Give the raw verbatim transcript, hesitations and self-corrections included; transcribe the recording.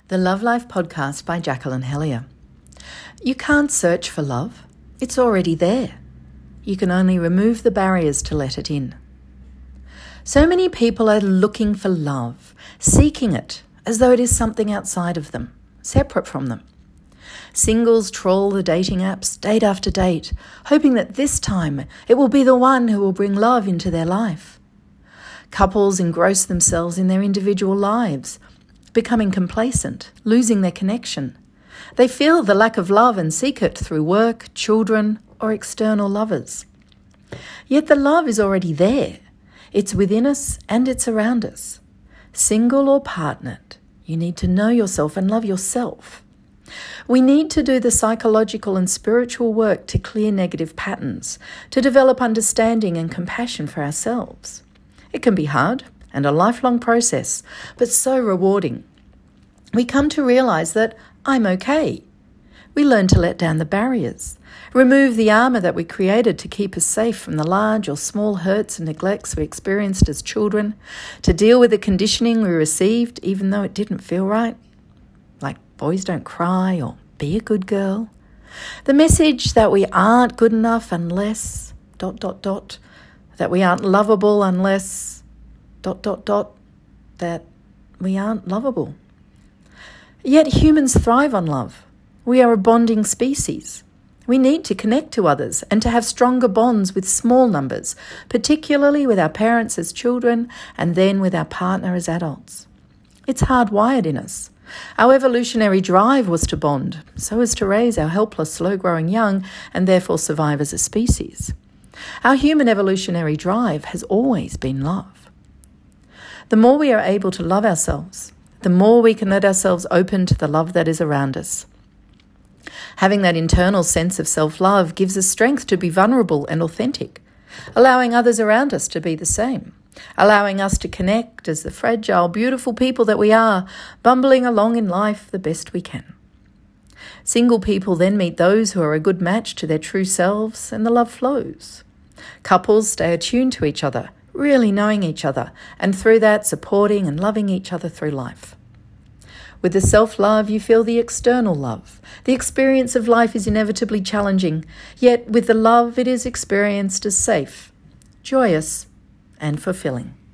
The Love Life Podcast by Jacqueline Hellier. You can't search for love. It's already there. You can only remove the barriers to let it in. So many people are looking for love, seeking it as though it is something outside of them, separate from them. Singles trawl the dating apps date after date, hoping that this time it will be the one who will bring love into their life. Couples engross themselves in their individual lives, becoming complacent, losing their connection. They feel the lack of love and seek it through work, children, or external lovers. Yet the love is already there. It's within us and it's around us. Single or partnered, you need to know yourself and love yourself. We need to do the psychological and spiritual work to clear negative patterns, to develop understanding and compassion for ourselves. It can be hard and a lifelong process, but so rewarding. We come to realize that I'm okay. We learn to let down the barriers, remove the armor that we created to keep us safe from the large or small hurts and neglects we experienced as children, to deal with the conditioning we received even though it didn't feel right, like boys don't cry or be a good girl. The message that we aren't good enough unless, dot, dot, dot, that we aren't lovable unless, dot, dot, dot, that we aren't lovable. Yet humans thrive on love. We are a bonding species. We need to connect to others and to have stronger bonds with small numbers, particularly with our parents as children and then with our partner as adults. It's hardwired in us. Our evolutionary drive was to bond, so as to raise our helpless, slow-growing young and therefore survive as a species. Our human evolutionary drive has always been love. The more we are able to love ourselves, the more we can let ourselves open to the love that is around us. Having that internal sense of self-love gives us strength to be vulnerable and authentic, allowing others around us to be the same, allowing us to connect as the fragile, beautiful people that we are, bumbling along in life the best we can. Single people then meet those who are a good match to their true selves, and the love flows. Couples stay attuned to each other, really knowing each other, and through that supporting and loving each other through life. With the self-love, you feel the external love. The experience of life is inevitably challenging, yet with the love, it is experienced as safe, joyous, and fulfilling.